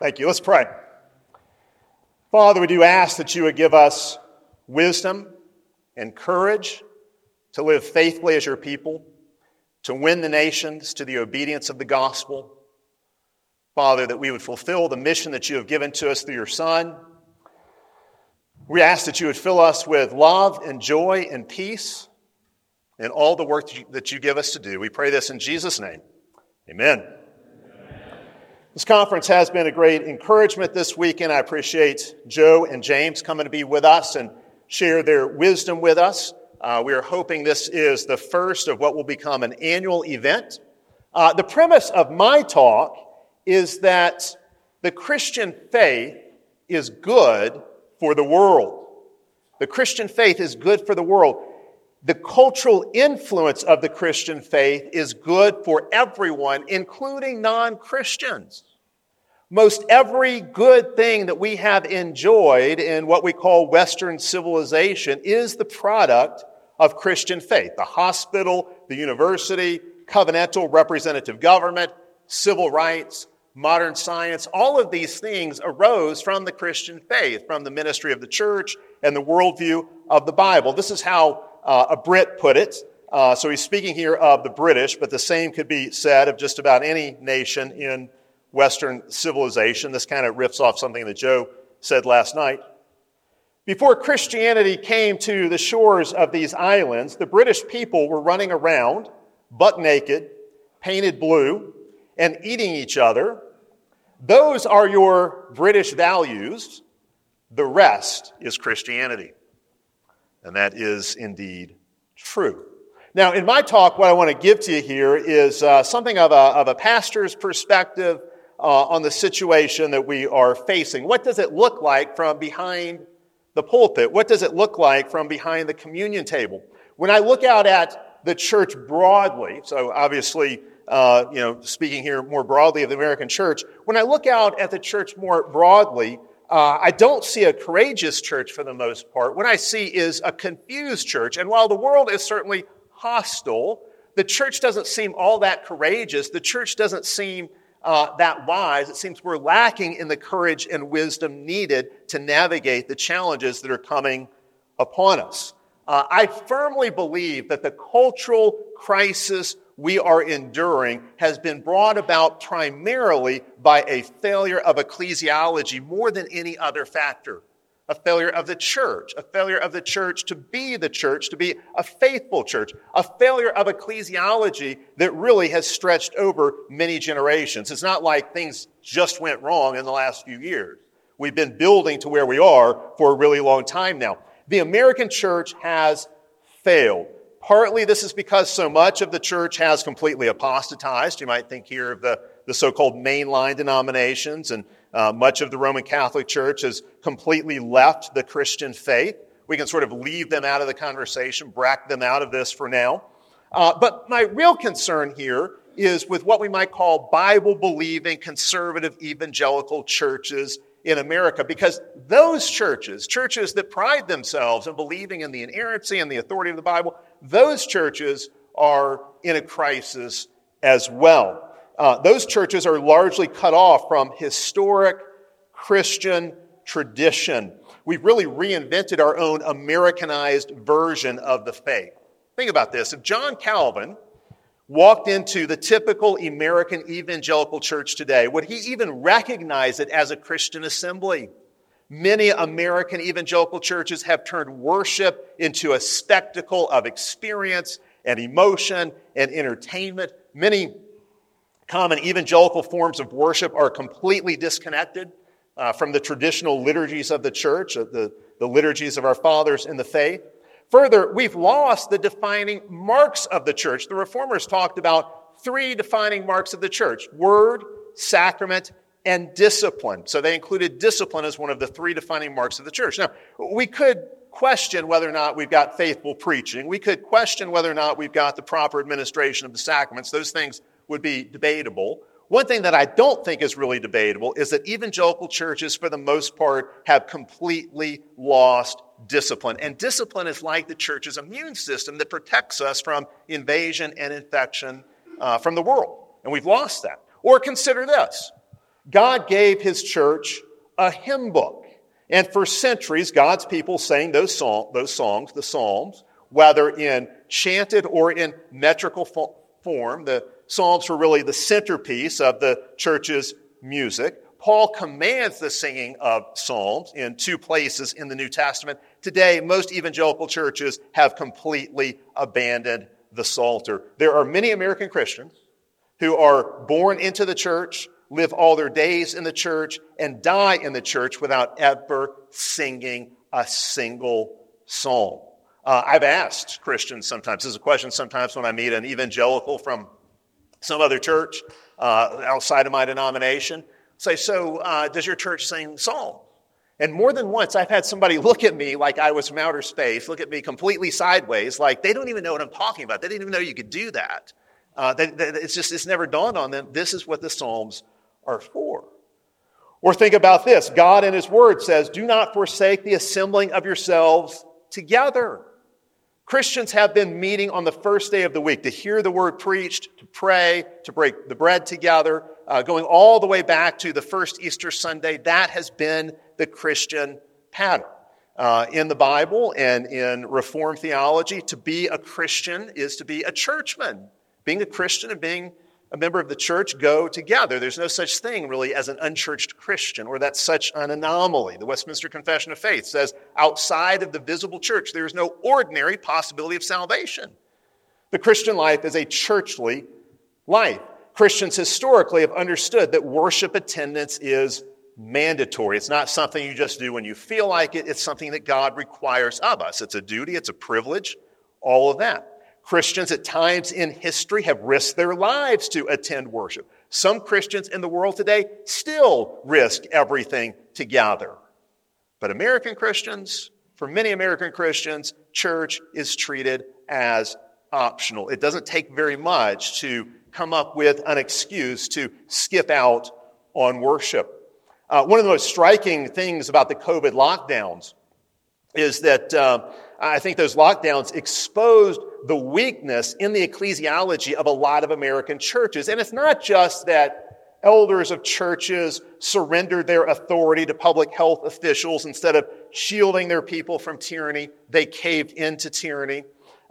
Thank you. Let's pray. Father, we do ask that you would give us wisdom and courage to live faithfully as your people, to win the nations to the obedience of the gospel. Father, that we would fulfill the mission that you have given to us through your Son. We ask that you would fill us with love and joy and peace in all the work that you give us to do. We pray this in Jesus' name. Amen. This conference has been a great encouragement this weekend. I appreciate Joe and James coming to be with us and share their wisdom with us. We are hoping this is the first of what will become an annual event. The premise of my talk is that the Christian faith is good for the world. The Christian faith is good for the world. The cultural influence of the Christian faith is good for everyone, including non-Christians. Most every good thing that we have enjoyed in what we call Western civilization is the product of Christian faith. The hospital, the university, covenantal representative government, civil rights, modern science, all of these things arose from the Christian faith, from the ministry of the church and the worldview of the Bible. This is how a Brit put it. So he's speaking here of the British, but the same could be said of just about any nation in Western civilization. This kind of riffs off something that Joe said last night. Before Christianity came to the shores of these islands, the British people were running around, buck naked, painted blue, and eating each other. Those are your British values. The rest is Christianity. And that is indeed true. Now, in my talk, what I want to give to you here is something of a pastor's perspective on the situation that we are facing. What does it look like from behind the pulpit? What does it look like from behind the communion table? When I look out at the church broadly, so obviously, speaking here more broadly of the American church, when I look out at the church more broadly, I don't see a courageous church for the most part. What I see is a confused church. And while the world is certainly hostile, the church doesn't seem all that courageous. The church doesn't seem that wise. It seems we're lacking in the courage and wisdom needed to navigate the challenges that are coming upon us. I firmly believe that the cultural crisis we are enduring has been brought about primarily by a failure of ecclesiology more than any other factor. A failure of the church to be the church, to be a faithful church, a failure of ecclesiology that really has stretched over many generations. It's not like things just went wrong in the last few years. We've been building to where we are for a really long time now. The American church has failed. Partly this is because so much of the church has completely apostatized. You might think here of the so-called mainline denominations, and much of the Roman Catholic Church has completely left the Christian faith. We can sort of leave them out of the conversation, bracket them out of this for now. But my real concern here is with what we might call Bible-believing, conservative, evangelical churches in America, because those churches that pride themselves in believing in the inerrancy and the authority of the Bible, those churches are in a crisis as well. Those churches are largely cut off from historic Christian tradition. We've really reinvented our own Americanized version of the faith. Think about this. If John Calvin walked into the typical American evangelical church today, would he even recognize it as a Christian assembly? Many American evangelical churches have turned worship into a spectacle of experience and emotion and entertainment. Many common evangelical forms of worship are completely disconnected from the traditional liturgies of the church, the liturgies of our fathers in the faith. Further, we've lost the defining marks of the church. The Reformers talked about 3 defining marks of the church: word, sacrament, and discipline. So they included discipline as one of the 3 defining marks of the church. Now, we could question whether or not we've got faithful preaching. We could question whether or not we've got the proper administration of the sacraments. Those things would be debatable. One thing that I don't think is really debatable is that evangelical churches, for the most part, have completely lost discipline. And discipline is like the church's immune system that protects us from invasion and infection from the world. And we've lost that. Or consider this. God gave his church a hymn book. And for centuries, God's people sang those songs, the Psalms, whether in chanted or in metrical form. The Psalms were really the centerpiece of the church's music. Paul commands the singing of psalms in 2 places in the New Testament. Today, most evangelical churches have completely abandoned the Psalter. There are many American Christians who are born into the church, live all their days in the church, and die in the church without ever singing a single psalm. I've asked Christians sometimes, this is a question sometimes when I meet an evangelical from some other church outside of my denomination, say, so does your church sing psalms? And more than once, I've had somebody look at me like I was from outer space, look at me completely sideways, like they don't even know what I'm talking about. They didn't even know you could do that. It's never dawned on them. This is what the Psalms are for. Or think about this. God in his word says, do not forsake the assembling of yourselves together. Christians have been meeting on the first day of the week to hear the word preached, to pray, to break the bread together, going all the way back to the first Easter Sunday. That has been the Christian pattern. In the Bible and in Reformed theology, to be a Christian is to be a churchman. Being a Christian and being a member of the church go together. There's no such thing really as an unchurched Christian, or that's such an anomaly. The Westminster Confession of Faith says outside of the visible church, there is no ordinary possibility of salvation. The Christian life is a churchly life. Christians historically have understood that worship attendance is mandatory. It's not something you just do when you feel like it. It's something that God requires of us. It's a duty, it's a privilege, all of that. Christians at times in history have risked their lives to attend worship. Some Christians in the world today still risk everything to gather. But American Christians, for many American Christians, church is treated as optional. It doesn't take very much to come up with an excuse to skip out on worship. One of the most striking things about the COVID lockdowns is that I think those lockdowns exposed the weakness in the ecclesiology of a lot of American churches. And it's not just that elders of churches surrendered their authority to public health officials instead of shielding their people from tyranny. They caved into tyranny.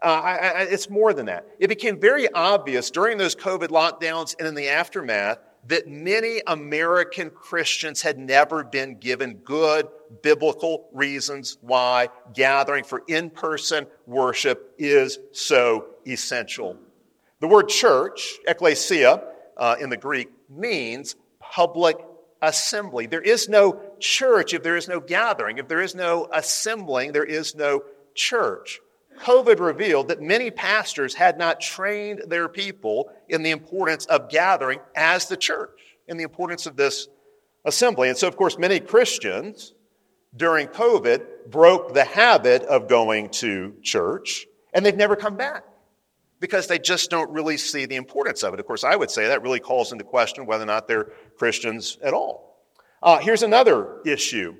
It's more than that. It became very obvious during those COVID lockdowns and in the aftermath that many American Christians had never been given good biblical reasons why gathering for in-person worship is so essential. The word church, ekklesia, in the Greek, means public assembly. There is no church if there is no gathering. If there is no assembling, there is no church. COVID revealed that many pastors had not trained their people in the importance of gathering as the church, in the importance of this assembly. And so, of course, many Christians during COVID broke the habit of going to church, and they've never come back because they just don't really see the importance of it. Of course, I would say that really calls into question whether or not they're Christians at all. Here's another issue.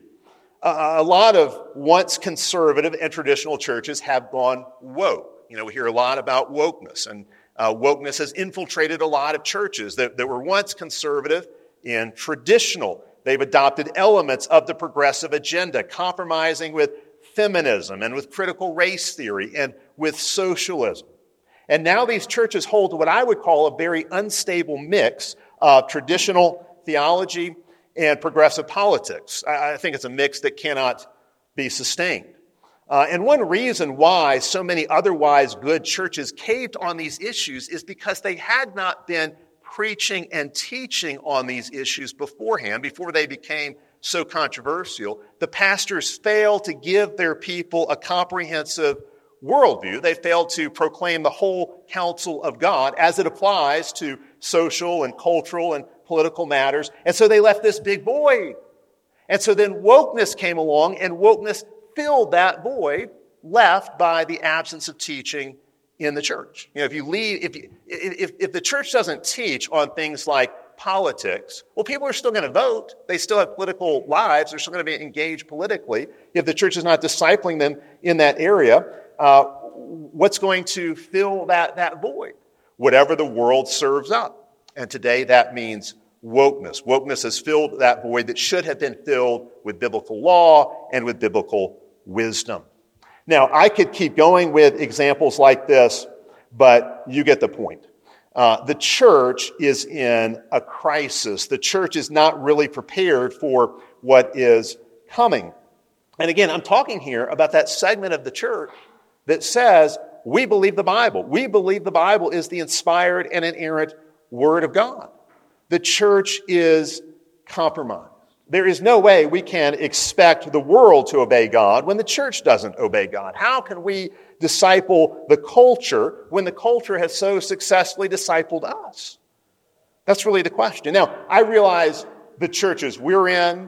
A lot of once conservative and traditional churches have gone woke. We hear a lot about wokeness, and wokeness has infiltrated a lot of churches that were once conservative and traditional. They've adopted elements of the progressive agenda, compromising with feminism and with critical race theory and with socialism. And now these churches hold to what I would call a very unstable mix of traditional theology and progressive politics. I think it's a mix that cannot be sustained. And one reason why so many otherwise good churches caved on these issues is because they had not been preaching and teaching on these issues beforehand, before they became so controversial. The pastors failed to give their people a comprehensive worldview. They failed to proclaim the whole counsel of God as it applies to social and cultural and political matters. And so they left this big void. And so then wokeness came along, and wokeness filled that void left by the absence of teaching in the church. If the church doesn't teach on things like politics, well, people are still going to vote. They still have political lives. They're still going to be engaged politically. If the church is not discipling them in that area, what's going to fill that void? Whatever the world serves up. And today that means wokeness. Wokeness has filled that void that should have been filled with biblical law and with biblical wisdom. Now, I could keep going with examples like this, but you get the point. The church is in a crisis. The church is not really prepared for what is coming. And again, I'm talking here about that segment of the church that says, we believe the Bible. We believe the Bible is the inspired and inerrant Word of God. The church is compromised. There is no way we can expect the world to obey God when the church doesn't obey God. How can we disciple the culture when the culture has so successfully discipled us? That's really the question. Now, I realize the churches we're in,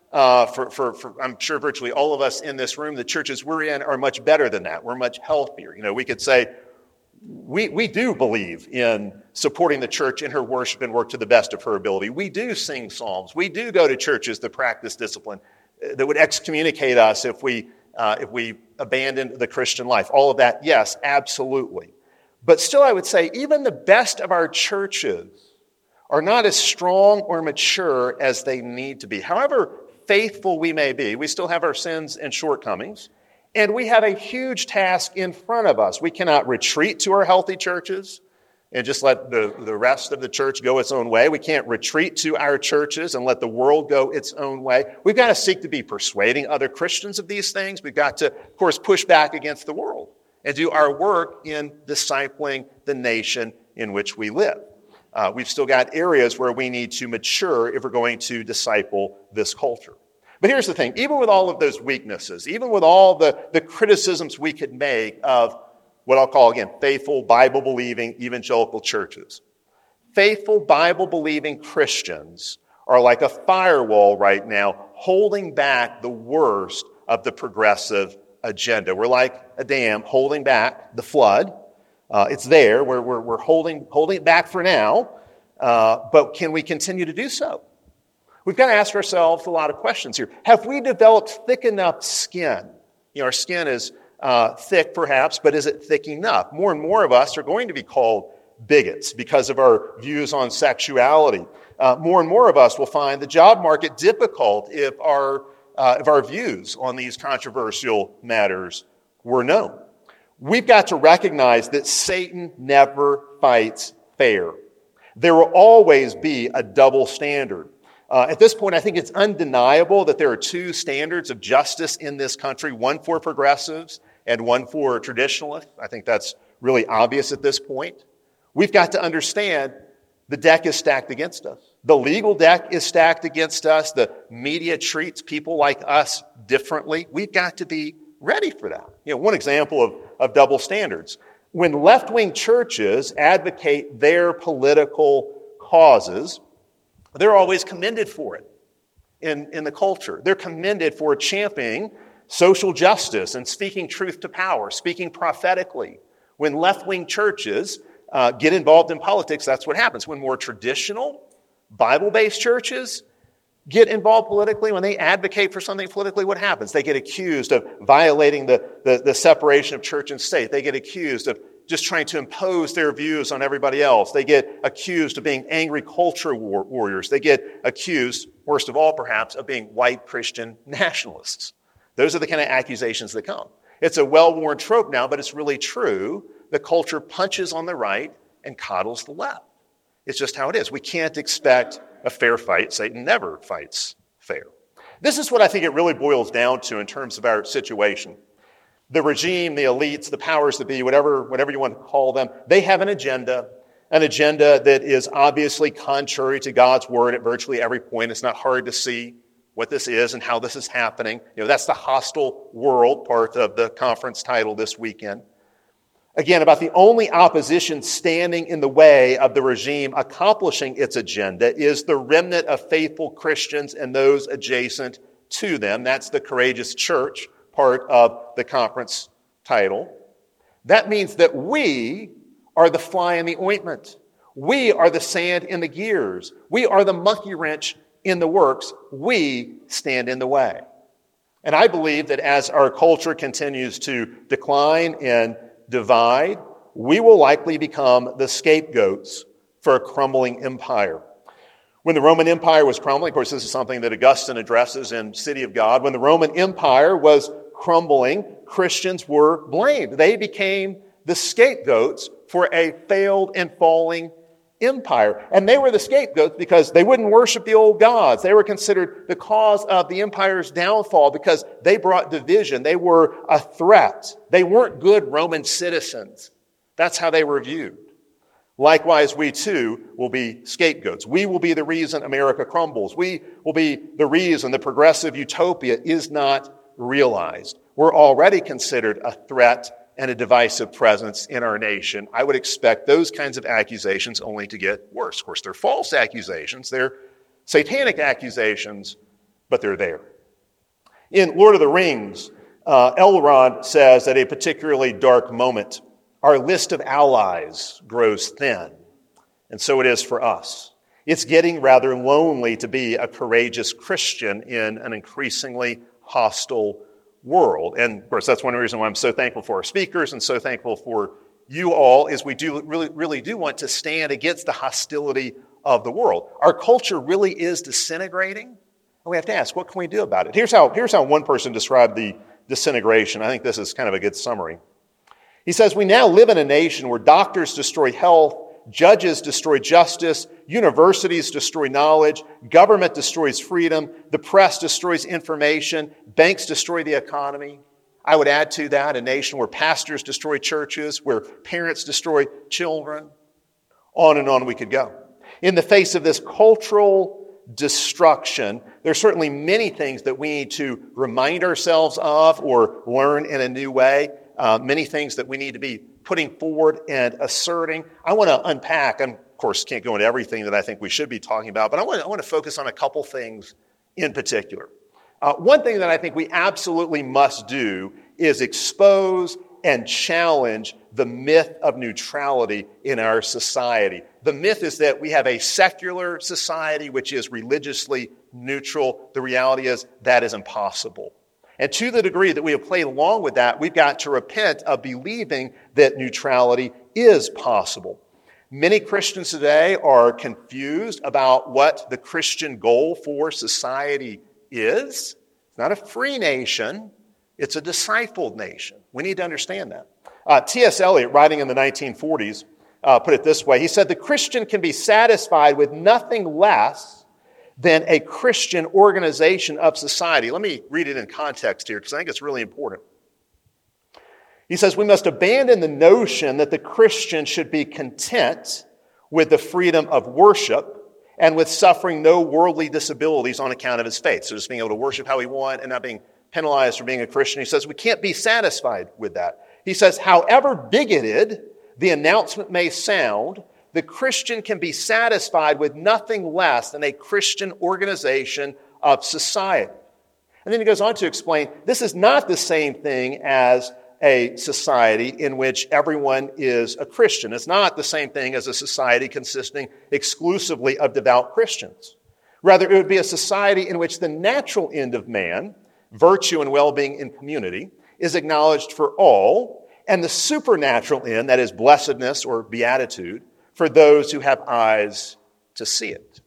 for I'm sure virtually all of us in this room, the churches we're in are much better than that. We're much healthier. We could say we do believe in supporting the church in her worship and work to the best of her ability. We do sing psalms. We do go to churches that practice discipline that would excommunicate us if we abandoned the Christian life. All of that, yes, absolutely. But still, I would say even the best of our churches are not as strong or mature as they need to be. However faithful we may be, we still have our sins and shortcomings, and we have a huge task in front of us. We cannot retreat to our healthy churches and just let the rest of the church go its own way. We can't retreat to our churches and let the world go its own way. We've got to seek to be persuading other Christians of these things. We've got to, of course, push back against the world and do our work in discipling the nation in which we live. We've still got areas where we need to mature if we're going to disciple this culture. But here's the thing, even with all of those weaknesses, even with all the criticisms we could make of what I'll call, again, faithful, Bible-believing evangelical churches, faithful, Bible-believing Christians are like a firewall right now holding back the worst of the progressive agenda. We're like a dam holding back the flood. It's there. We're holding it back for now, but can we continue to do so? We've got to ask ourselves a lot of questions here. Have we developed thick enough skin? Our skin is thick perhaps, but is it thick enough? More and more of us are going to be called bigots because of our views on sexuality. More and more of us will find the job market difficult if our views on these controversial matters were known. We've got to recognize that Satan never fights fair. There will always be a double standard. At this point, I think it's undeniable that there are two standards of justice in this country, one for progressives and one for traditionalists. I think that's really obvious at this point. We've got to understand the deck is stacked against us. The legal deck is stacked against us. The media treats people like us differently. We've got to be ready for that. One example of double standards. When left-wing churches advocate their political causes, they're always commended for it in the culture. They're commended for championing social justice and speaking truth to power, speaking prophetically. When left-wing churches get involved in politics, that's what happens. When more traditional, Bible-based churches get involved politically, when they advocate for something politically, what happens? They get accused of violating the separation of church and state. They get accused of just trying to impose their views on everybody else. They get accused of being angry culture warriors. They get accused, worst of all perhaps, of being white Christian nationalists. Those are the kind of accusations that come. It's a well-worn trope now, but it's really true. The culture punches on the right and coddles the left. It's just how it is. We can't expect a fair fight. Satan never fights fair. This is what I think it really boils down to in terms of our situation. The regime, the elites, the powers that be, whatever you want to call them, they have an agenda that is obviously contrary to God's word at virtually every point. It's not hard to see what this is and how this is happening. That's the hostile world part of the conference title this weekend. Again, about the only opposition standing in the way of the regime accomplishing its agenda is the remnant of faithful Christians and those adjacent to them. That's the courageous church part of the conference title. That means that we are the fly in the ointment. We are the sand in the gears. We are the monkey wrench in the works. We stand in the way. And I believe that as our culture continues to decline and divide, we will likely become the scapegoats for a crumbling empire. When the Roman Empire was crumbling, of course, this is something that Augustine addresses in City of God. When the Roman Empire was crumbling, Christians were blamed. They became the scapegoats for a failed and falling empire. And they were the scapegoats because they wouldn't worship the old gods. They were considered the cause of the empire's downfall because they brought division. They were a threat. They weren't good Roman citizens. That's how they were viewed. Likewise, we too will be scapegoats. We will be the reason America crumbles. We will be the reason the progressive utopia is not realized. We're already considered a threat and a divisive presence in our nation. I would expect those kinds of accusations only to get worse. Of course, they're false accusations. They're satanic accusations, but they're there. In Lord of the Rings, Elrond says at a particularly dark moment, our list of allies grows thin, and so it is for us. It's getting rather lonely to be a courageous Christian in an increasingly hostile world. And of course, that's one reason why I'm so thankful for our speakers and so thankful for you all, is we do really do want to stand against the hostility of the world. Our culture really is disintegrating, and we have to ask, what can we do about it? Here's how one person described the disintegration. I think this is kind of a good summary. He says, we now live in a nation where doctors destroy health, judges destroy justice, universities destroy knowledge, government destroys freedom, the press destroys information, banks destroy the economy. I would add to that a nation where pastors destroy churches, where parents destroy children. On and on we could go. In the face of this cultural destruction, there's certainly many things that we need to remind ourselves of or learn in a new way. Many things that we need to be putting forward and asserting. I want to unpack, and of course can't go into everything that I think we should be talking about, but I want to focus on a couple things in particular. One thing that I think we absolutely must do is expose and challenge the myth of neutrality in our society. The myth is that we have a secular society which is religiously neutral. The reality is that is impossible. And to the degree that we have played along with that, we've got to repent of believing that neutrality is possible. Many Christians today are confused about what the Christian goal for society is. It's not a free nation, it's a discipled nation. We need to understand that. T.S. Eliot, writing in the 1940s, put it this way. He said, the Christian can be satisfied with nothing less than a Christian organization of society. Let me read it in context here because I think it's really important. He says, we must abandon the notion that the Christian should be content with the freedom of worship and with suffering no worldly disabilities on account of his faith. So just being able to worship how we want and not being penalized for being a Christian. He says we can't be satisfied with that. He says, however bigoted the announcement may sound, the Christian can be satisfied with nothing less than a Christian organization of society. And then he goes on to explain, this is not the same thing as a society in which everyone is a Christian. It's not the same thing as a society consisting exclusively of devout Christians. Rather, it would be a society in which the natural end of man, virtue and well-being in community, is acknowledged for all, and the supernatural end, that is blessedness or beatitude, for those who have eyes to see it.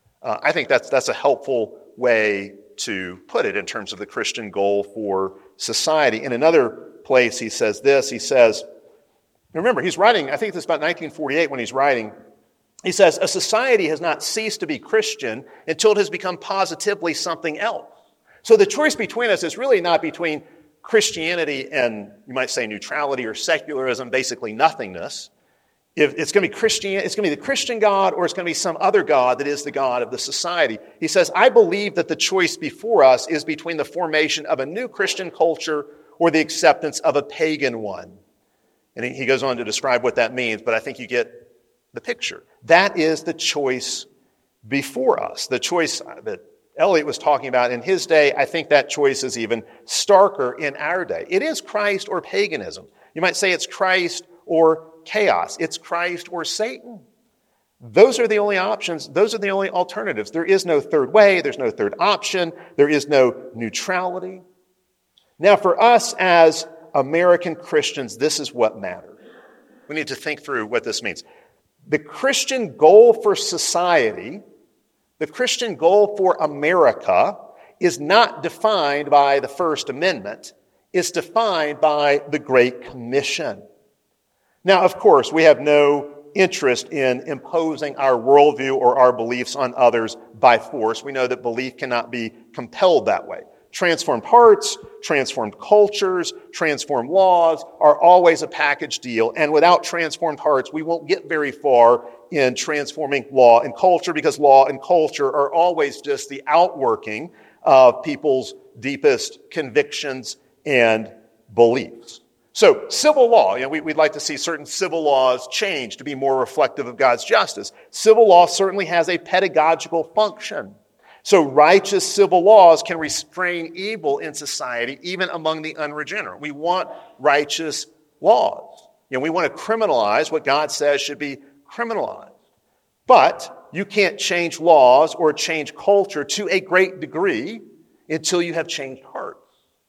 I think that's a helpful way to put it in terms of the Christian goal for society. In another place, he says this. He says, remember, he's writing, I think this is about 1948 when he's writing. He says, a society has not ceased to be Christian until it has become positively something else. So the choice between us is really not between Christianity and, you might say, neutrality or secularism, basically nothingness. If it's going to be Christian, it's going to be the Christian God, or it's going to be some other God that is the God of the society. He says, I believe that the choice before us is between the formation of a new Christian culture or the acceptance of a pagan one. And he goes on to describe what that means, but I think you get the picture. That is the choice before us. The choice that Eliot was talking about in his day, I think that choice is even starker in our day. It is Christ or paganism. You might say it's Christ or chaos. It's Christ or Satan. Those are the only options. Those are the only alternatives. There is no third way. There's no third option. There is no neutrality. Now, for us as American Christians, this is what matters. We need to think through what this means. The Christian goal for society The Christian goal for America is not defined by the First Amendment. It's defined by the Great Commission. Now, of course, we have no interest in imposing our worldview or our beliefs on others by force. We know that belief cannot be compelled that way. Transformed hearts, transformed cultures, transformed laws are always a package deal. And without transformed hearts, we won't get very far in transforming law and culture, because law and culture are always just the outworking of people's deepest convictions and beliefs. So civil law, we'd like to see certain civil laws change to be more reflective of God's justice. Civil law certainly has a pedagogical function. So righteous civil laws can restrain evil in society, even among the unregenerate. We want righteous laws. We want to criminalize what God says should be criminalized. But you can't change laws or change culture to a great degree until you have changed hearts.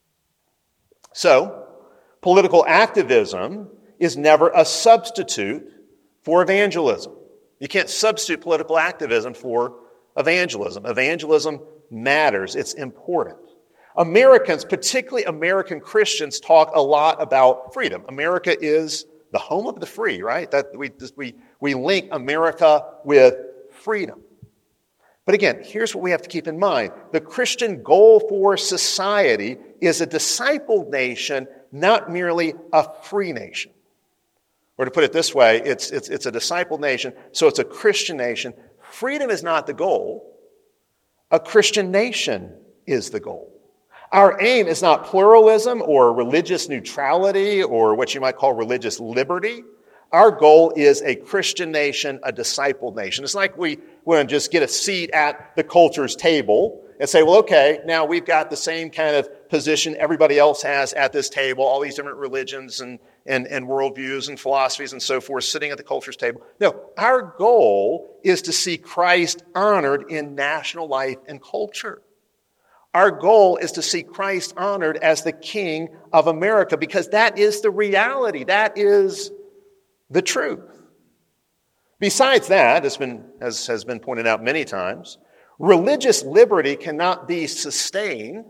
So, political activism is never a substitute for evangelism. You can't substitute political activism for evangelism. Evangelism matters. It's important. Americans, particularly American Christians, talk a lot about freedom. America is the home of the free, right? That we link America with freedom. But again, here's what we have to keep in mind. The Christian goal for society is a discipled nation, not merely a free nation. Or to put it this way, it's a discipled nation, so it's a Christian nation. Freedom is not the goal. A Christian nation is the goal. Our aim is not pluralism or religious neutrality or what you might call religious liberty. Our goal is a Christian nation, a discipled nation. It's like we want to just get a seat at the culture's table and say, well, okay, now we've got the same kind of position everybody else has at this table, all these different religions and worldviews and philosophies and so forth sitting at the culture's table. No, our goal is to see Christ honored in national life and culture. Our goal is to see Christ honored as the King of America, because that is the reality. That is the truth. Besides that, as has been pointed out many times, religious liberty cannot be sustained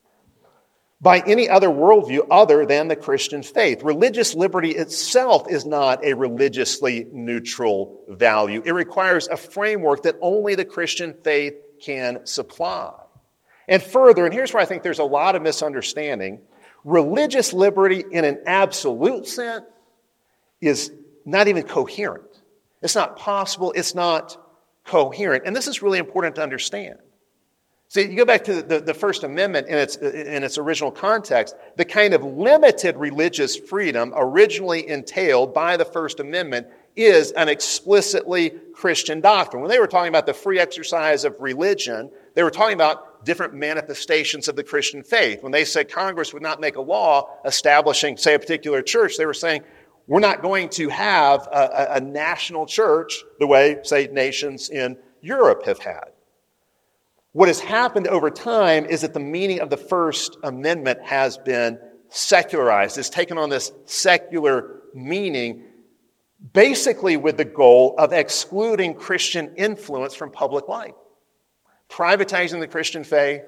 by any other worldview other than the Christian faith. Religious liberty itself is not a religiously neutral value. It requires a framework that only the Christian faith can supply. And further, and here's where I think there's a lot of misunderstanding, religious liberty in an absolute sense is not even coherent. It's not possible. It's not coherent. And this is really important to understand. See, you go back to the First Amendment in its original context, the kind of limited religious freedom originally entailed by the First Amendment is an explicitly Christian doctrine. When they were talking about the free exercise of religion, they were talking about different manifestations of the Christian faith. When they said Congress would not make a law establishing, say, a particular church, they were saying, we're not going to have a national church the way, say, nations in Europe have had. What has happened over time is that the meaning of the First Amendment has been secularized. It's taken on this secular meaning, basically with the goal of excluding Christian influence from public life, privatizing the Christian faith,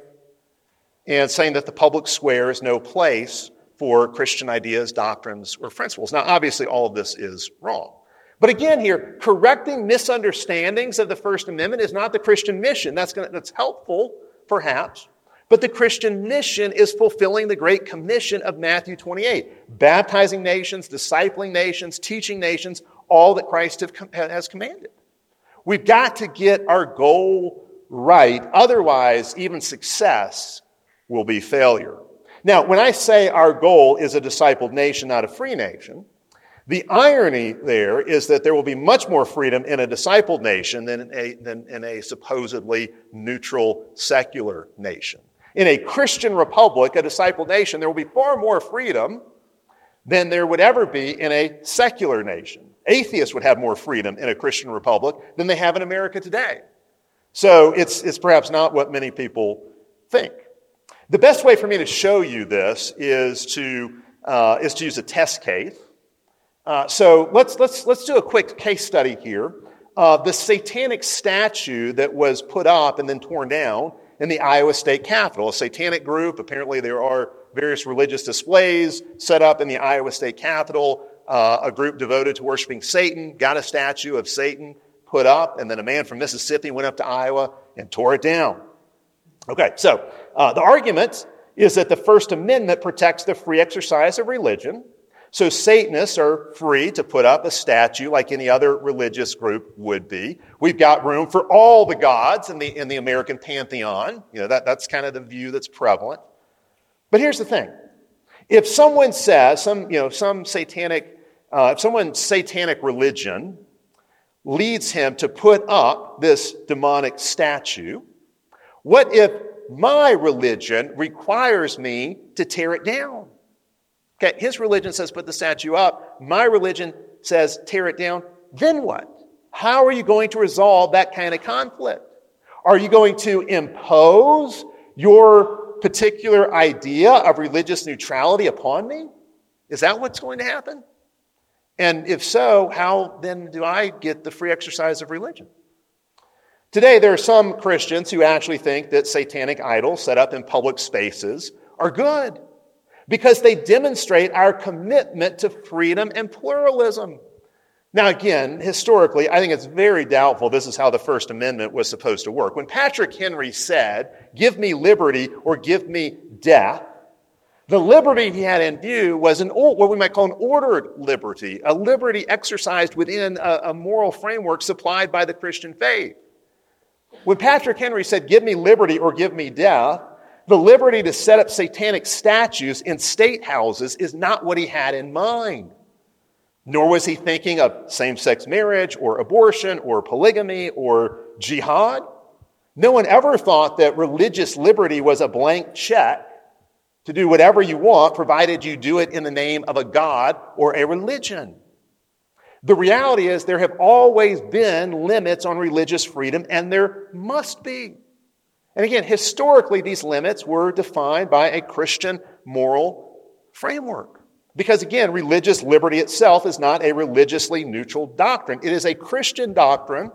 and saying that the public square is no place for Christian ideas, doctrines, or principles. Now, obviously, all of this is wrong. But again here, correcting misunderstandings of the First Amendment is not the Christian mission. That's helpful, perhaps. But the Christian mission is fulfilling the Great Commission of Matthew 28, baptizing nations, discipling nations, teaching nations, all that Christ has commanded. We've got to get our goal right. Otherwise, even success will be failure. Now, when I say our goal is a discipled nation, not a free nation, the irony there is that there will be much more freedom in a discipled nation than in a supposedly neutral, secular nation. In a Christian republic, a discipled nation, there will be far more freedom than there would ever be in a secular nation. Atheists would have more freedom in a Christian republic than they have in America today. So it's perhaps not what many people think. The best way for me to show you this is to use a test case. So let's do a quick case study here. of the satanic statue that was put up and then torn down in the Iowa State Capitol. A satanic group, apparently there are various religious displays set up in the Iowa State Capitol. A group devoted to worshiping Satan got a statue of Satan put up, and then a man from Mississippi went up to Iowa and tore it down. Okay, so the argument is that the First Amendment protects the free exercise of religion. So Satanists are free to put up a statue like any other religious group would be. We've got room for all the gods in the American pantheon. That's kind of the view that's prevalent. But here's the thing. If someone says, someone's satanic religion leads him to put up this demonic statue, what if my religion requires me to tear it down? Okay, his religion says put the statue up. My religion says tear it down. Then what? How are you going to resolve that kind of conflict? Are you going to impose your particular idea of religious neutrality upon me? Is that what's going to happen? And if so, how then do I get the free exercise of religion? Today, there are some Christians who actually think that satanic idols set up in public spaces are good because they demonstrate our commitment to freedom and pluralism. Now, again, historically, I think it's very doubtful this is how the First Amendment was supposed to work. When Patrick Henry said, "Give me liberty or give me death," the liberty he had in view was what we might call an ordered liberty, a liberty exercised within a moral framework supplied by the Christian faith. When Patrick Henry said, "Give me liberty or give me death," the liberty to set up satanic statues in state houses is not what he had in mind. Nor was he thinking of same-sex marriage or abortion or polygamy or jihad. No one ever thought that religious liberty was a blank check to do whatever you want, provided you do it in the name of a god or a religion. The reality is there have always been limits on religious freedom, and there must be. And again, historically, these limits were defined by a Christian moral framework. Because again, religious liberty itself is not a religiously neutral doctrine. It is a Christian doctrine,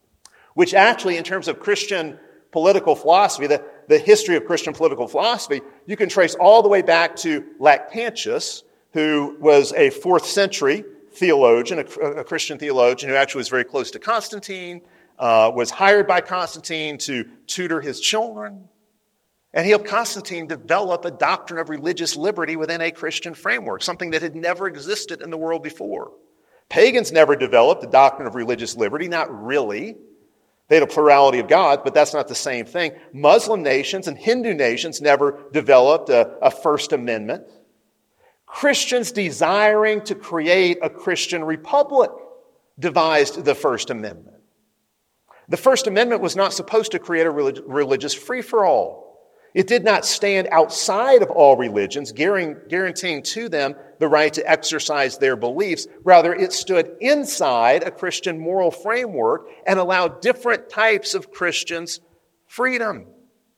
which actually, in terms of Christian political philosophy, the history of Christian political philosophy, you can trace all the way back to Lactantius, who was a 4th century theologian, a Christian theologian who actually was very close to Constantine, was hired by Constantine to tutor his children. And he helped Constantine develop a doctrine of religious liberty within a Christian framework, something that had never existed in the world before. Pagans never developed the doctrine of religious liberty, not really. They had a plurality of gods, but that's not the same thing. Muslim nations and Hindu nations never developed a First Amendment. Christians desiring to create a Christian republic devised the First Amendment. The First Amendment was not supposed to create a religious free-for-all. It did not stand outside of all religions, guaranteeing to them the right to exercise their beliefs. Rather, it stood inside a Christian moral framework and allowed different types of Christians freedom.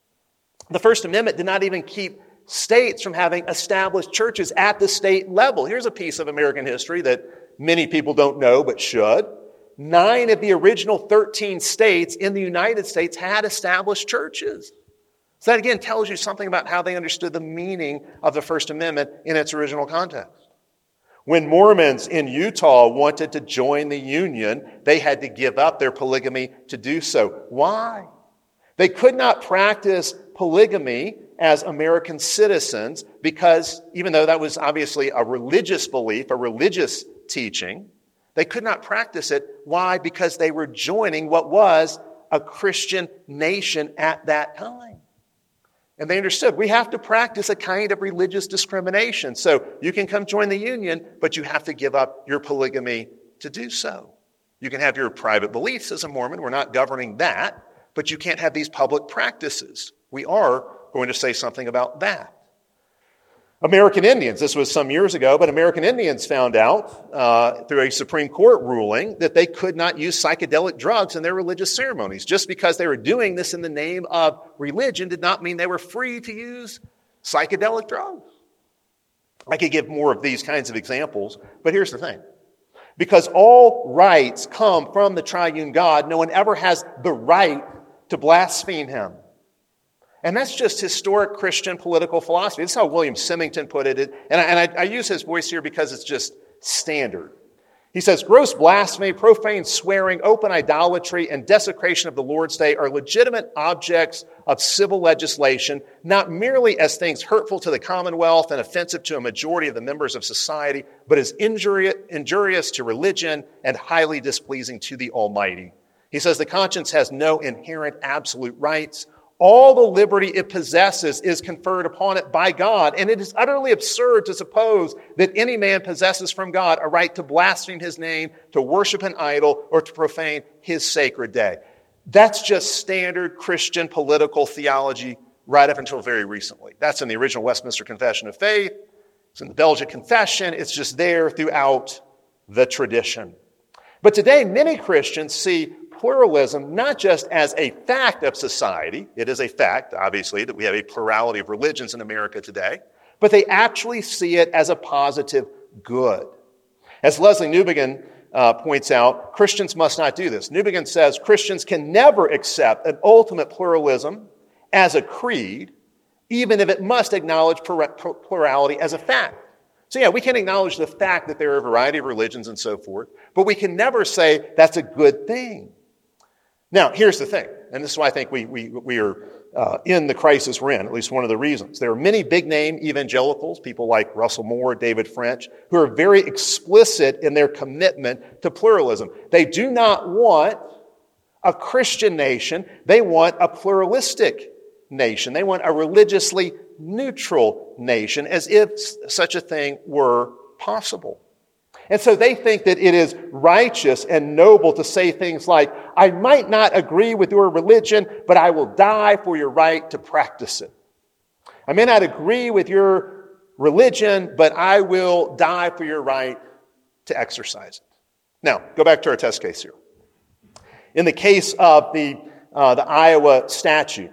The First Amendment did not even keep states from having established churches at the state level. Here's a piece of American history that many people don't know but should. 9 of the original 13 states in the United States had established churches. So that again tells you something about how they understood the meaning of the First Amendment in its original context. When Mormons in Utah wanted to join the Union, they had to give up their polygamy to do so. Why? They could not practice polygamy as American citizens because even though that was obviously a religious belief, a religious teaching, they could not practice it. Why? Because they were joining what was a Christian nation at that time. And they understood we have to practice a kind of religious discrimination. So you can come join the Union, but you have to give up your polygamy to do so. You can have your private beliefs as a Mormon. We're not governing that. But you can't have these public practices. We are going to say something about that. American Indians, this was some years ago, but American Indians found out through a Supreme Court ruling that they could not use psychedelic drugs in their religious ceremonies. Just because they were doing this in the name of religion did not mean they were free to use psychedelic drugs. I could give more of these kinds of examples, but here's the thing. Because all rights come from the triune God. No one ever has the right to blaspheme him. And that's just historic Christian political philosophy. That's how William Symington put it. And I use his voice here because it's just standard. He says, gross blasphemy, profane swearing, open idolatry, and desecration of the Lord's Day are legitimate objects of civil legislation, not merely as things hurtful to the commonwealth and offensive to a majority of the members of society, but as injurious to religion and highly displeasing to the Almighty. He says the conscience has no inherent absolute rights. All the liberty it possesses is conferred upon it by God, and it is utterly absurd to suppose that any man possesses from God a right to blaspheme his name, to worship an idol, or to profane his sacred day. That's just standard Christian political theology right up until very recently. That's in the original Westminster Confession of Faith. It's in the Belgic Confession. It's just there throughout the tradition. But today, many Christians see pluralism not just as a fact of society. It is a fact, obviously, that we have a plurality of religions in America today, but they actually see it as a positive good. As Leslie Newbigin points out, Christians must not do this. Newbigin says Christians can never accept an ultimate pluralism as a creed, even if it must acknowledge plurality as a fact. So yeah, we can acknowledge the fact that there are a variety of religions and so forth, but we can never say that's a good thing. Now, here's the thing, and this is why I think we are in the crisis we're in, at least one of the reasons. There are many big-name evangelicals, people like Russell Moore, David French, who are very explicit in their commitment to pluralism. They do not want a Christian nation. They want a pluralistic nation. They want a religiously neutral nation, as if such a thing were possible. And so they think that it is righteous and noble to say things like, I might not agree with your religion, but I will die for your right to practice it. I may not agree with your religion, but I will die for your right to exercise it. Now, go back to our test case here. In the case of the Iowa statute,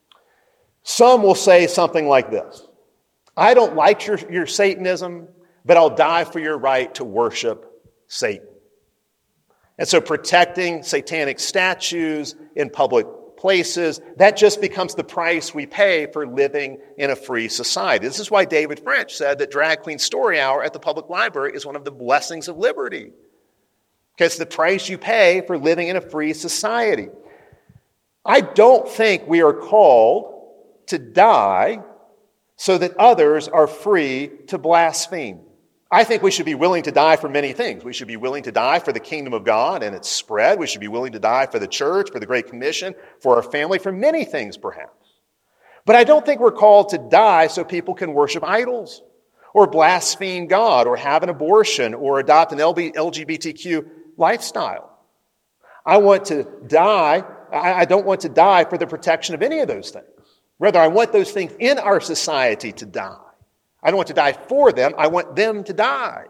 some will say something like this. I don't like your Satanism, but I'll die for your right to worship Satan. And so protecting satanic statues in public places, that just becomes the price we pay for living in a free society. This is why David French said that Drag Queen Story Hour at the public library is one of the blessings of liberty. Because it's the price you pay for living in a free society. I don't think we are called to die so that others are free to blaspheme. I think we should be willing to die for many things. We should be willing to die for the kingdom of God and its spread. We should be willing to die for the church, for the Great Commission, for our family, for many things perhaps. But I don't think we're called to die so people can worship idols or blaspheme God or have an abortion or adopt an LGBTQ lifestyle. I want to die. I don't want to die for the protection of any of those things. Rather, I want those things in our society to die. I don't want to die for them. I want them to die.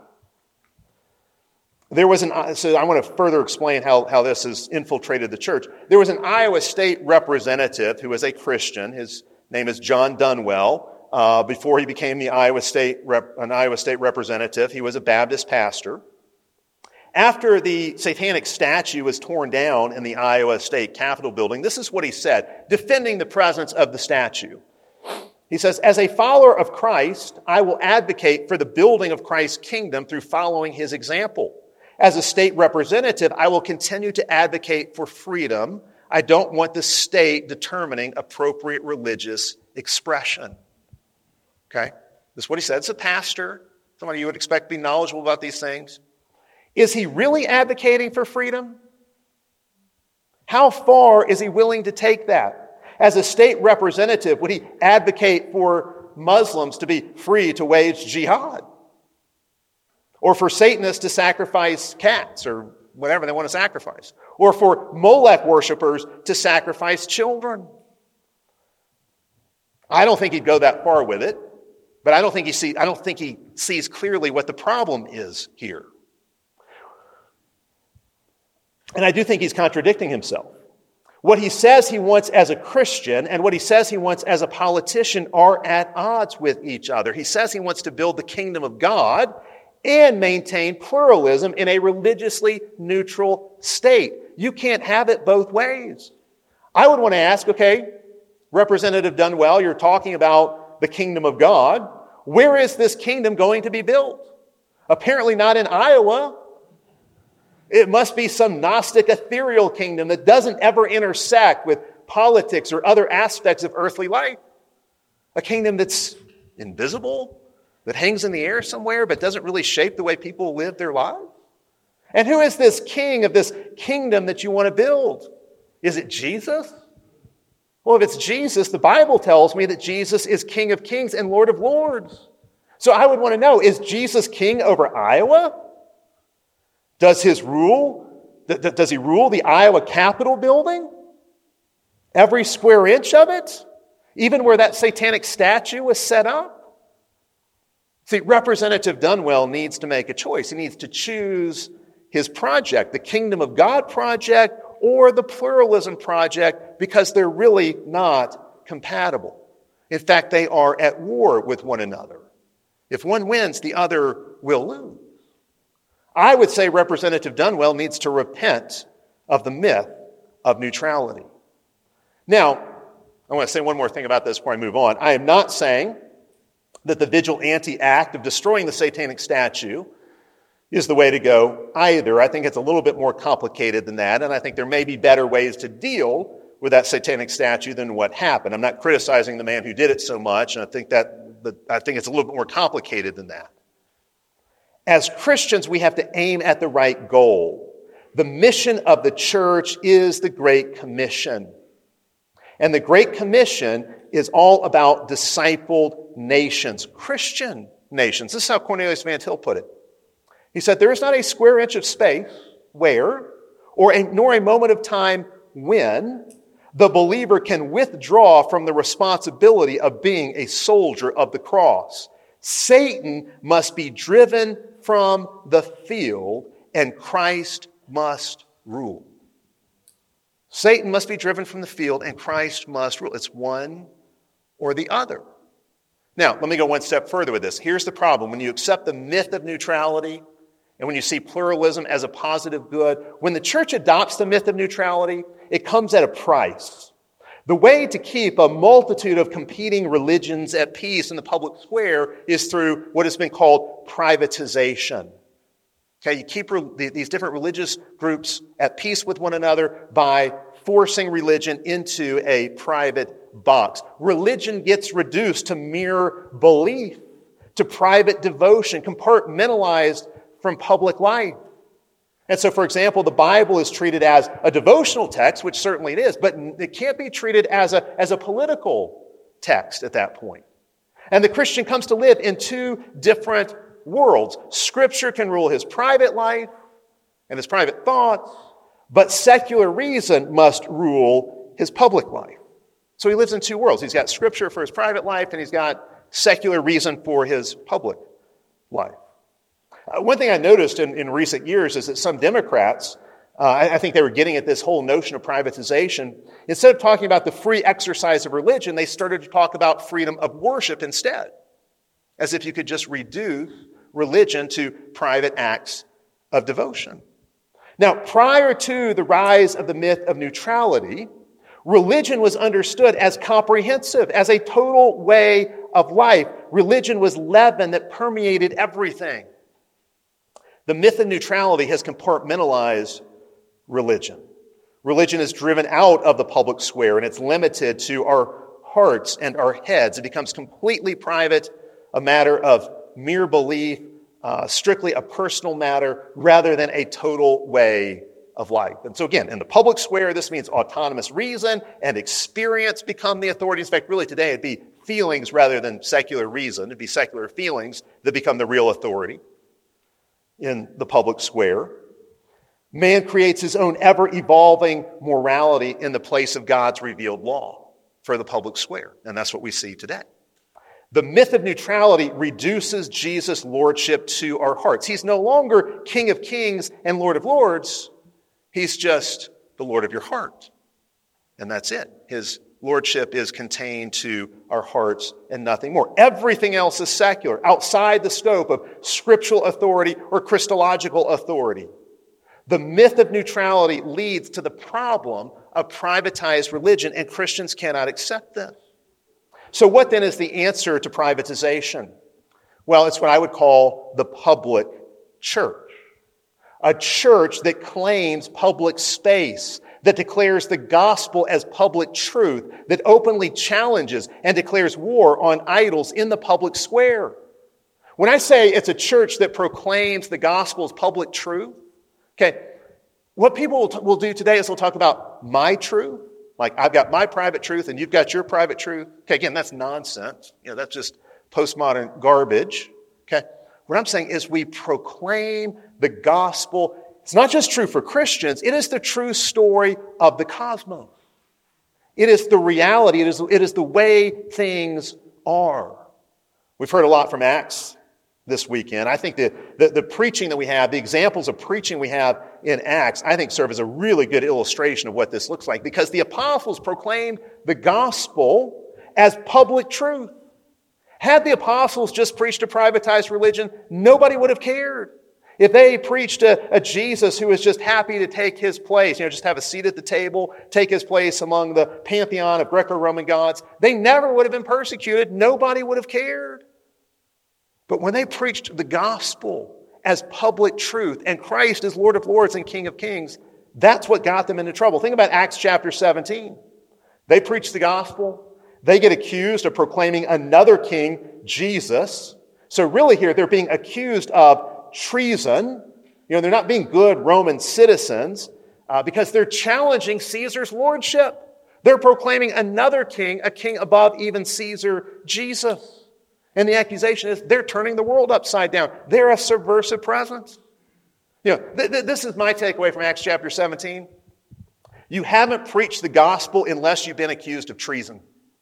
So I want to further explain how this has infiltrated the church. There was an Iowa State representative who was a Christian. His name is John Dunwell. Before he became an Iowa State representative, he was a Baptist pastor. After the satanic statue was torn down in the Iowa State Capitol building, this is what he said, defending the presence of the statue. He says, as a follower of Christ, I will advocate for the building of Christ's kingdom through following his example. As a state representative, I will continue to advocate for freedom. I don't want the state determining appropriate religious expression. Okay? This is what he said. It's a pastor, somebody you would expect to be knowledgeable about these things. Is he really advocating for freedom? How far is he willing to take that? As a state representative, would he advocate for Muslims to be free to wage jihad? Or for Satanists to sacrifice cats or whatever they want to sacrifice? Or for Molech worshipers to sacrifice children? I don't think he'd go that far with it, but I don't think he sees clearly what the problem is here. And I do think he's contradicting himself. What he says he wants as a Christian and what he says he wants as a politician are at odds with each other. He says he wants to build the kingdom of God, and maintain pluralism in a religiously neutral state. You can't have it both ways. I would want to ask, okay, Representative Dunwell, you're talking about the kingdom of God. Where is this kingdom going to be built? Apparently not in Iowa. It must be some Gnostic ethereal kingdom that doesn't ever intersect with politics or other aspects of earthly life. A kingdom that's invisible, that hangs in the air somewhere, but doesn't really shape the way people live their lives. And who is this king of this kingdom that you want to build? Is it Jesus? Well, if it's Jesus, the Bible tells me that Jesus is King of Kings and Lord of Lords. So I would want to know, is Jesus king over Iowa? Does he rule the Iowa Capitol building? Every square inch of it? Even where that satanic statue was set up? See, Representative Dunwell needs to make a choice. He needs to choose his project, the Kingdom of God project or the pluralism project, because they're really not compatible. In fact, they are at war with one another. If one wins, the other will lose. I would say Representative Dunwell needs to repent of the myth of neutrality. Now, I want to say one more thing about this before I move on. I am not saying that the vigilante act of destroying the satanic statue is the way to go either. I think it's a little bit more complicated than that, and I think there may be better ways to deal with that satanic statue than what happened. I'm not criticizing the man who did it so much, and I think it's a little bit more complicated than that. As Christians, we have to aim at the right goal. The mission of the church is the Great Commission. And the Great Commission is all about discipled nations, Christian nations. This is how Cornelius Van Til put it. He said, there is not a square inch of space where, nor a moment of time when, the believer can withdraw from the responsibility of being a soldier of the cross. Satan must be driven from the field, and Christ must rule. Satan must be driven from the field, and Christ must rule. It's one or the other. Now, let me go one step further with this. Here's the problem. When you accept the myth of neutrality, and when you see pluralism as a positive good, when the church adopts the myth of neutrality, it comes at a price. The way to keep a multitude of competing religions at peace in the public square is through what has been called privatization. Okay, you keep these different religious groups at peace with one another by forcing religion into a private box. Religion gets reduced to mere belief, to private devotion, compartmentalized from public life. And so, for example, the Bible is treated as a devotional text, which certainly it is, but it can't be treated as a political text at that point. And the Christian comes to live in two different worlds. Scripture can rule his private life and his private thoughts, but secular reason must rule his public life. So he lives in two worlds. He's got Scripture for his private life, and he's got secular reason for his public life. One thing I noticed in recent years is that some Democrats, I think they were getting at this whole notion of privatization. Instead of talking about the free exercise of religion, they started to talk about freedom of worship instead, as if you could just reduce religion to private acts of devotion. Now, prior to the rise of the myth of neutrality, religion was understood as comprehensive, as a total way of life. Religion was leaven that permeated everything. The myth of neutrality has compartmentalized religion. Religion is driven out of the public square, and it's limited to our hearts and our heads. It becomes completely private, a matter of mere belief, strictly a personal matter, rather than a total way of life. And so again, in the public square, this means autonomous reason and experience become the authorities. In fact, really today it'd be feelings rather than secular reason. It'd be secular feelings that become the real authority in the public square. Man creates his own ever-evolving morality in the place of God's revealed law for the public square. And that's what we see today. The myth of neutrality reduces Jesus' lordship to our hearts. He's no longer King of Kings and Lord of Lords. He's just the Lord of your heart. And that's it. His Lordship is contained to our hearts and nothing more. Everything else is secular, outside the scope of scriptural authority or Christological authority. The myth of neutrality leads to the problem of privatized religion, and Christians cannot accept this. So what then is the answer to privatization? Well, it's what I would call the public church. A church that claims public space, that declares the gospel as public truth, that openly challenges and declares war on idols in the public square. When I say it's a church that proclaims the gospel as public truth, okay, what people will do today is they'll talk about my truth, like I've got my private truth and you've got your private truth. Okay, again, that's nonsense. That's just postmodern garbage. Okay, what I'm saying is we proclaim the gospel. It's not just true for Christians. It is the true story of the cosmos. It is the reality. It is the way things are. We've heard a lot from Acts this weekend. I think the preaching that we have, the examples of preaching we have in Acts, I think serve as a really good illustration of what this looks like, because the apostles proclaimed the gospel as public truth. Had the apostles just preached a privatized religion, nobody would have cared. If they preached a Jesus who was just happy to take his place, just have a seat at the table, take his place among the pantheon of Greco-Roman gods, they never would have been persecuted. Nobody would have cared. But when they preached the gospel as public truth and Christ as Lord of Lords and King of Kings, that's what got them into trouble. Think about Acts chapter 17. They preach the gospel. They get accused of proclaiming another king, Jesus. So really here, they're being accused of treason. They're not being good Roman citizens because they're challenging Caesar's lordship. They're proclaiming another king, a king above even Caesar, Jesus. And the accusation is they're turning the world upside down. They're a subversive presence. This is my takeaway from Acts chapter 17. You haven't preached the gospel unless you've been accused of treason.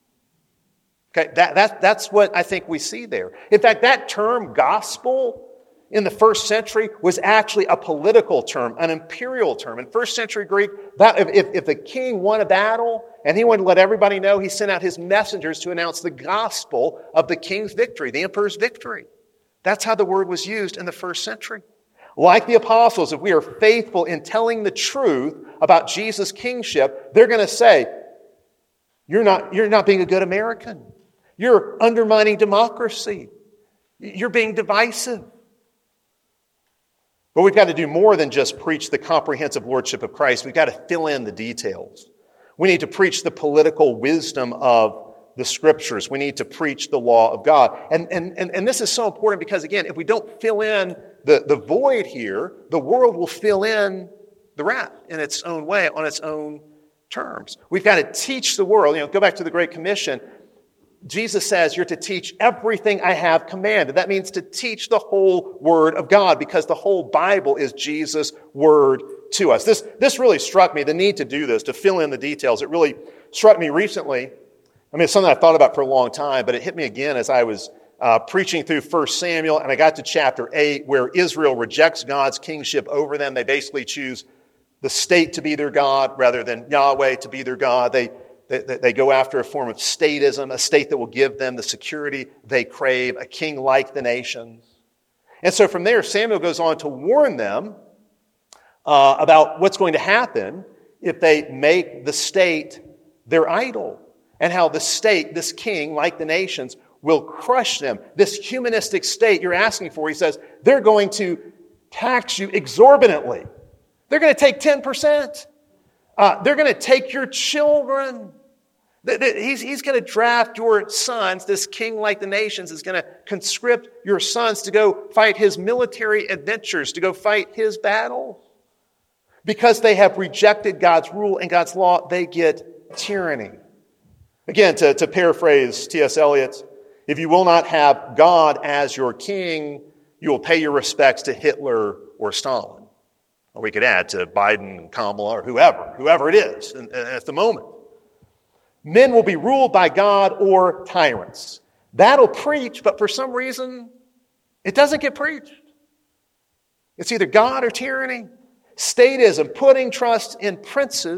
Okay, that's what I think we see there. In fact, that term gospel in the first century was actually a political term, an imperial term. In first century Greek, if the king won a battle and he wanted to let everybody know, he sent out his messengers to announce the gospel of the king's victory, the emperor's victory. That's how the word was used in the first century. Like the apostles, if we are faithful in telling the truth about Jesus' kingship, they're going to say, you're not being a good American. You're undermining democracy. You're being divisive. But we've got to do more than just preach the comprehensive lordship of Christ. We've got to fill in the details. We need to preach the political wisdom of the Scriptures. We need to preach the law of God. And this is so important because, again, if we don't fill in the void here, the world will fill in the rest in its own way, on its own terms. We've got to teach the world. Go back to the Great Commission. Jesus says you're to teach everything I have commanded. That means to teach the whole Word of God, because the whole Bible is Jesus' Word to us. This really struck me, the need to do this, to fill in the details. It really struck me recently. It's something I've thought about for a long time, but it hit me again as I was preaching through 1 Samuel, and I got to chapter 8, where Israel rejects God's kingship over them. They basically choose the state to be their God rather than Yahweh to be their God. They go after a form of statism, a state that will give them the security they crave, a king like the nations. And so from there, Samuel goes on to warn them about what's going to happen if they make the state their idol, and how the state, this king, like the nations, will crush them. This humanistic state you're asking for, he says, they're going to tax you exorbitantly. They're going to take 10%. They're going to take your children. He's going to draft your sons. This king like the nations is going to conscript your sons to go fight his military adventures, to go fight his battles. Because they have rejected God's rule and God's law, they get tyranny. Again, to paraphrase T.S. Eliot, if you will not have God as your king, you will pay your respects to Hitler or Stalin. Or we could add to Biden, Kamala, or whoever it is at the moment. Men will be ruled by God or tyrants. That'll preach, but for some reason, it doesn't get preached. It's either God or tyranny. Statism, putting trust in princes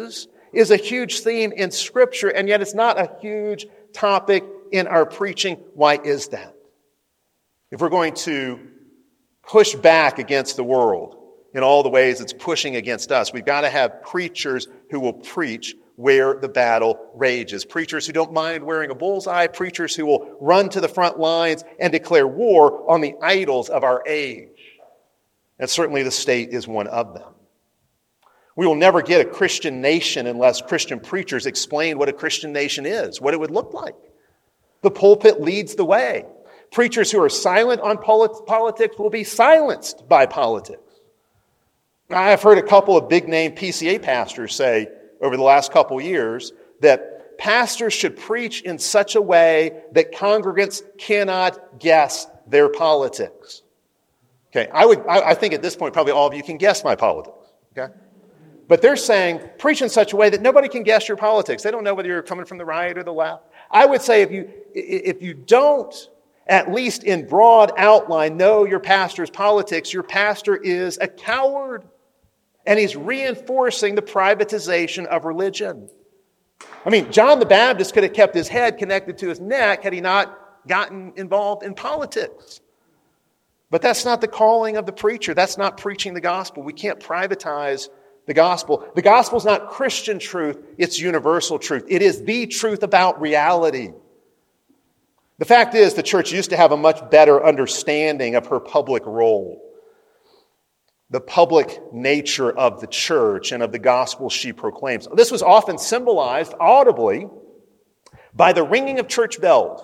is a huge theme in Scripture, and yet it's not a huge topic in our preaching. Why is that? If we're going to push back against the world in all the ways it's pushing against us, we've got to have preachers who will preach where the battle rages. Preachers who don't mind wearing a bullseye, preachers who will run to the front lines and declare war on the idols of our age. And certainly the state is one of them. We will never get a Christian nation unless Christian preachers explain what a Christian nation is, what it would look like. The pulpit leads the way. Preachers who are silent on politics will be silenced by politics. I've heard a couple of big-name PCA pastors say over the last couple years that pastors should preach in such a way that congregants cannot guess their politics. Okay, I think at this point probably all of you can guess my politics. Okay, but they're saying preach in such a way that nobody can guess your politics. They don't know whether you're coming from the right or the left. I would say if you don't, at least in broad outline, know your pastor's politics, your pastor is a coward. And he's reinforcing the privatization of religion. I mean, John the Baptist could have kept his head connected to his neck had he not gotten involved in politics. But that's not the calling of the preacher. That's not preaching the gospel. We can't privatize the gospel. The gospel is not Christian truth. It's universal truth. It is the truth about reality. The fact is, the church used to have a much better understanding of her public role, the public nature of the church and of the gospel she proclaims. This was often symbolized audibly by the ringing of church bells.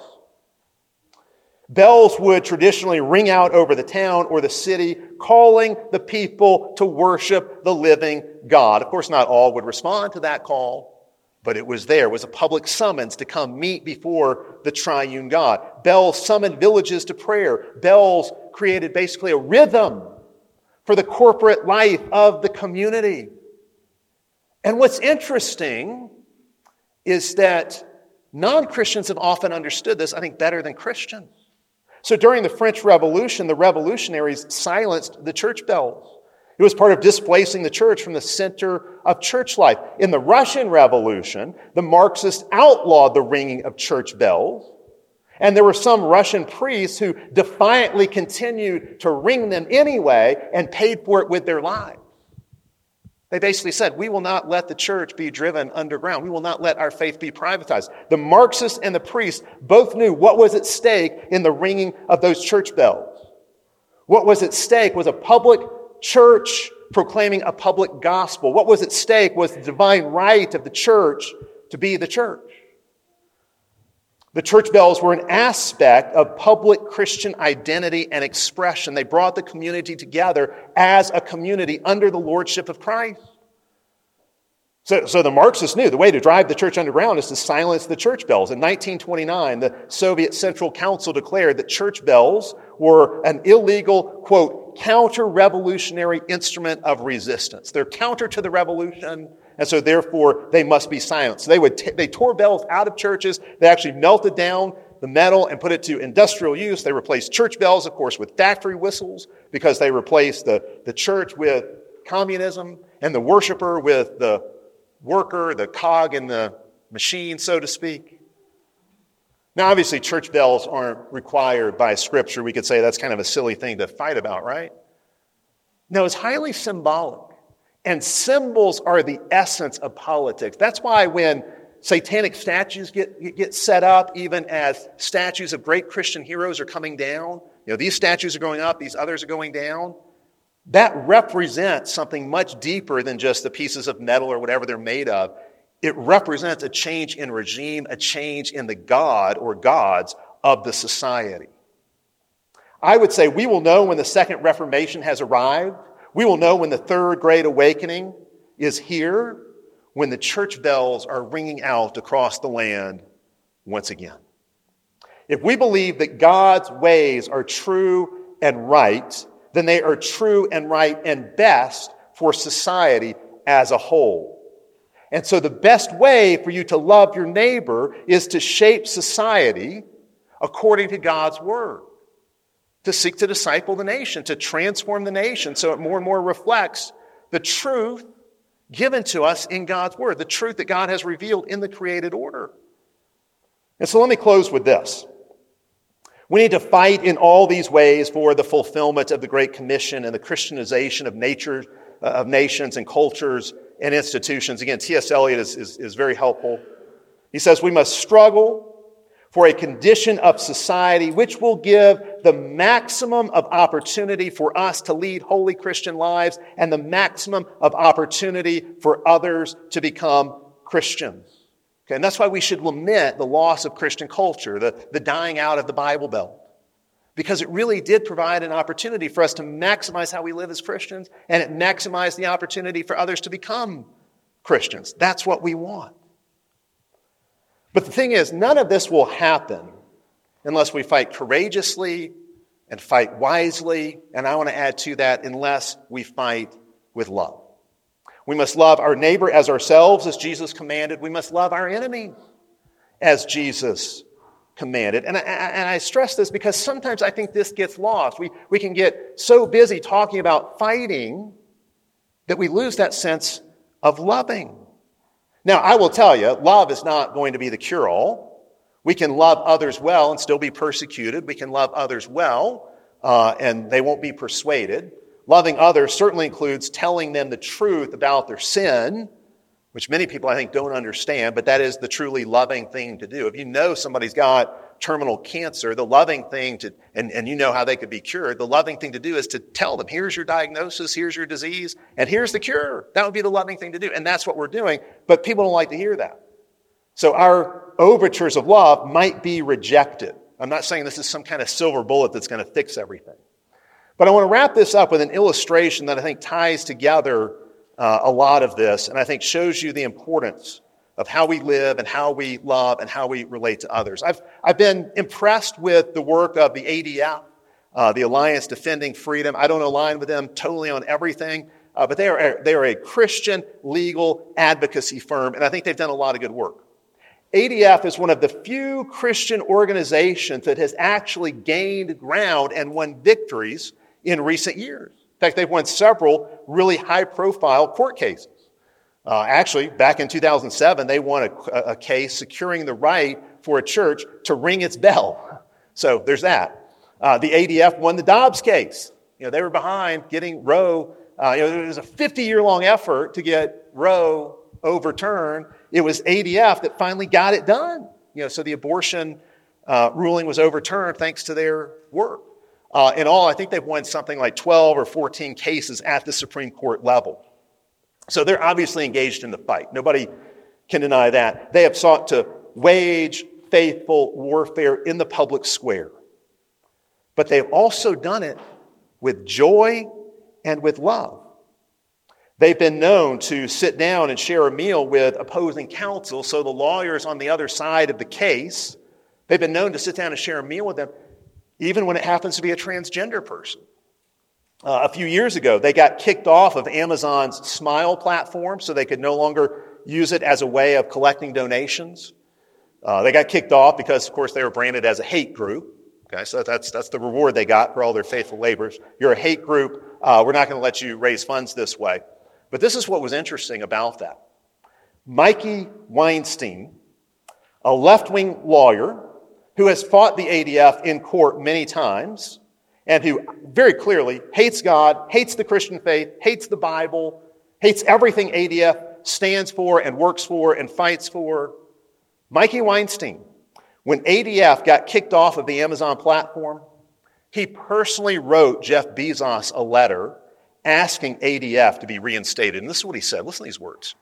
Bells would traditionally ring out over the town or the city, calling the people to worship the living God. Of course, not all would respond to that call, but it was there. It was a public summons to come meet before the triune God. Bells summoned villages to prayer. Bells created basically a rhythm for the corporate life of the community. And what's interesting is that non-Christians have often understood this, I think, better than Christians. So during the French Revolution, the revolutionaries silenced the church bells. It was part of displacing the church from the center of church life. In the Russian Revolution, the Marxists outlawed the ringing of church bells. And there were some Russian priests who defiantly continued to ring them anyway and paid for it with their lives. They basically said, we will not let the church be driven underground. We will not let our faith be privatized. The Marxists and the priests both knew what was at stake in the ringing of those church bells. What was at stake was a public church proclaiming a public gospel. What was at stake was the divine right of the church to be the church. The church bells were an aspect of public Christian identity and expression. They brought the community together as a community under the lordship of Christ. So the Marxists knew the way to drive the church underground is to silence the church bells. In 1929, the Soviet Central Council declared that church bells were an illegal, quote, counter-revolutionary instrument of resistance. They're counter to the revolution, and so therefore they must be silenced. So they tore bells out of churches. They actually melted down the metal and put it to industrial use. They replaced church bells, of course, with factory whistles because they replaced the church with communism and the worshiper with the worker, the cog in the machine, so to speak. Now, obviously, church bells aren't required by Scripture. We could say that's kind of a silly thing to fight about, right? No, it's highly symbolic. And symbols are the essence of politics. That's why when satanic statues get set up, even as statues of great Christian heroes are coming down, these statues are going up, these others are going down, that represents something much deeper than just the pieces of metal or whatever they're made of. It represents a change in regime, a change in the God or gods of the society. I would say we will know when the Second Reformation has arrived. We will know when the Third Great Awakening is here, when the church bells are ringing out across the land once again. If we believe that God's ways are true and right, then they are true and right and best for society as a whole. And so the best way for you to love your neighbor is to shape society according to God's word, to seek to disciple the nation, to transform the nation so it more and more reflects the truth given to us in God's Word, the truth that God has revealed in the created order. And so let me close with this. We need to fight in all these ways for the fulfillment of the Great Commission and the Christianization of nations and cultures and institutions. Again, T.S. Eliot is very helpful. He says we must struggle for a condition of society which will give the maximum of opportunity for us to lead holy Christian lives and the maximum of opportunity for others to become Christians. Okay, and that's why we should lament the loss of Christian culture, the dying out of the Bible Belt. Because it really did provide an opportunity for us to maximize how we live as Christians, and it maximized the opportunity for others to become Christians. That's what we want. But the thing is, none of this will happen unless we fight courageously and fight wisely, and I want to add to that, unless we fight with love. We must love our neighbor as ourselves, as Jesus commanded. We must love our enemy as Jesus commanded. And I stress this because sometimes I think this gets lost. We can get so busy talking about fighting that we lose that sense of loving. Now, I will tell you, love is not going to be the cure-all. We can love others well and still be persecuted. We can love others well, and they won't be persuaded. Loving others certainly includes telling them the truth about their sin, which many people, I think, don't understand, but that is the truly loving thing to do. If you know somebody's got terminal cancer, the loving thing to, and you know how they could be cured, the loving thing to do is to tell them, here's your diagnosis, here's your disease, and here's the cure. That would be the loving thing to do, and that's what we're doing, but people don't like to hear that. So our overtures of love might be rejected. I'm not saying this is some kind of silver bullet that's going to fix everything. But I want to wrap this up with an illustration that I think ties together a lot of this, and I think shows you the importance of how we live and how we love and how we relate to others. I've been impressed with the work of the ADF, the Alliance Defending Freedom. I don't align with them totally on everything, but they are a Christian legal advocacy firm, and I think they've done a lot of good work. ADF is one of the few Christian organizations that has actually gained ground and won victories in recent years. In fact, they've won several really high-profile court cases. Actually, back in 2007, they won a case securing the right for a church to ring its bell. So there's that. The ADF won the Dobbs case. They were behind getting Roe. It was a 50-year-long effort to get Roe overturned. It was ADF that finally got it done. So the abortion ruling was overturned thanks to their work. In all, I think they've won something like 12 or 14 cases at the Supreme Court level. So they're obviously engaged in the fight. Nobody can deny that. They have sought to wage faithful warfare in the public square. But they've also done it with joy and with love. They've been known to sit down and share a meal with opposing counsel, so the lawyers on the other side of the case, they've been known to sit down and share a meal with them, even when it happens to be a transgender person. A few years ago, they got kicked off of Amazon's Smile platform, so they could no longer use it as a way of collecting donations. They got kicked off because, of course, they were branded as a hate group. Okay, so that's the reward they got for all their faithful labors. You're a hate group. We're not going to let you raise funds this way. But this is what was interesting about that. Mikey Weinstein, a left-wing lawyer who has fought the ADF in court many times, and who very clearly hates God, hates the Christian faith, hates the Bible, hates everything ADF stands for and works for and fights for. Mikey Weinstein, when ADF got kicked off of the Amazon platform, he personally wrote Jeff Bezos a letter asking ADF to be reinstated. And this is what he said. Listen to these words.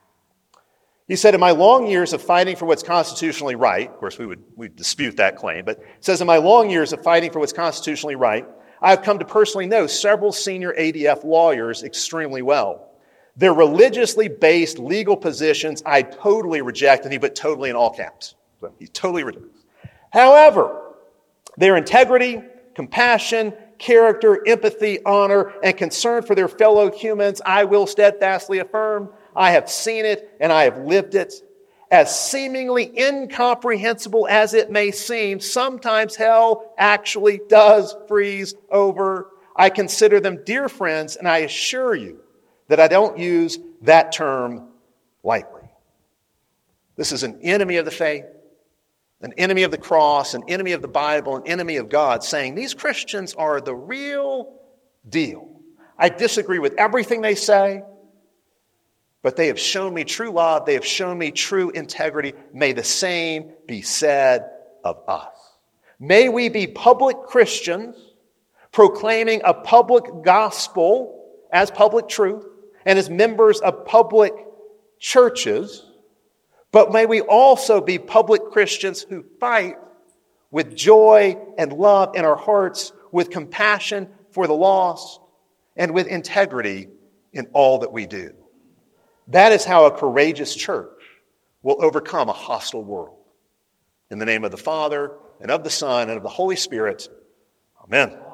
He said, in my long years of fighting for what's constitutionally right, of course we dispute that claim, but it says, in my long years of fighting for what's constitutionally right, I have come to personally know several senior ADF lawyers extremely well. Their religiously based legal positions I totally reject, and he put totally in all caps. So he totally rejects. However, their integrity, compassion, character, empathy, honor, and concern for their fellow humans, I will steadfastly affirm. I have seen it and I have lived it. As seemingly incomprehensible as it may seem, sometimes hell actually does freeze over. I consider them dear friends, and I assure you that I don't use that term lightly. This is an enemy of the faith, an enemy of the cross, an enemy of the Bible, an enemy of God, saying these Christians are the real deal. I disagree with everything they say, but they have shown me true love. They have shown me true integrity. May the same be said of us. May we be public Christians proclaiming a public gospel as public truth and as members of public churches, but may we also be public Christians who fight with joy and love in our hearts, with compassion for the lost, and with integrity in all that we do. That is how a courageous church will overcome a hostile world. In the name of the Father, and of the Son, and of the Holy Spirit, amen.